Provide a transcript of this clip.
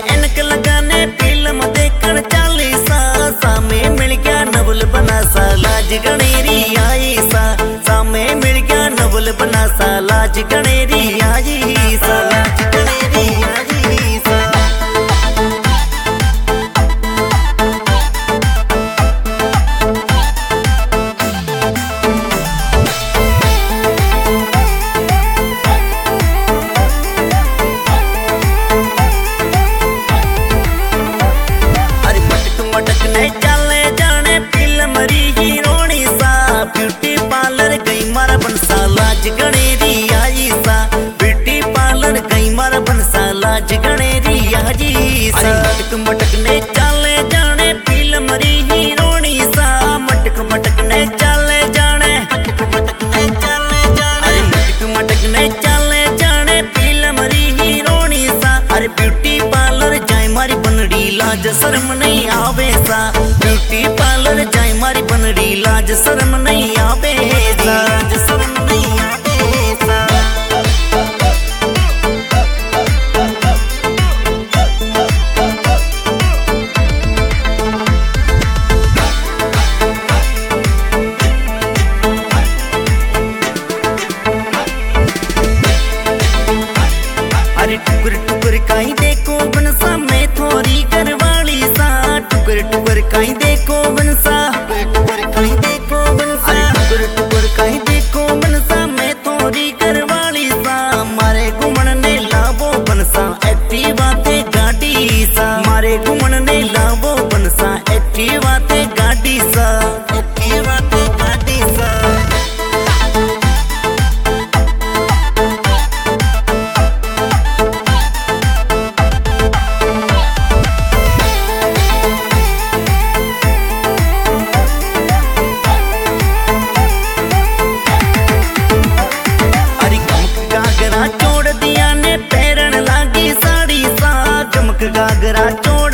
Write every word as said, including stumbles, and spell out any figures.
एनक लगाने फिल्म देखन चाली सा, सामे मिल गया नवल बना सा लाज गणेरी आई सा, सामे मिल गया नवल बना सा लाज गणेरी आई सा, लाज गणेरी आई सा। चले जाने फिल्म री हीरोनी सा, ब्यूटी पार्लर गई मारा बनसा लाज गणेरी आई सा, ब्यूटी पार्लर गई मारा बनसा लाज गणेरी आई सा। मटक मटकने चले जाने फिल्म री हीरोनी सा, मटक मटकने चले जाने मटक मटकने चले जाने मटक मटकने चले जाने फिल्म री हीरोनी सा। अरे ब्यूटी पार्लर जाए मारी बनड़ी लाज शर्म नहीं आवे सा, ब्यूटी पार्लर जाए मारी बनड़ी लाज शर्म नहीं आवे सा, लाज शर्म नहीं आवे सा। अरे टुकर टुकर काई देखो बनसा मैं थोड़ी करवाली सा, टुकर टुकर काई देखो बनसा, टुकर काई देखो बनसा, टुकर टुकर काई देखो बनसा मैं थोड़ी करवाली सा। मारे घुमन ने लावो बनसा एक्टिवा ते गाड़ी सा, मारे घुमन ने लावो बनसा एक्टिवा ते गाड़ी सा, एक्टिवा ते गाड़ी सा। गागरा चोड़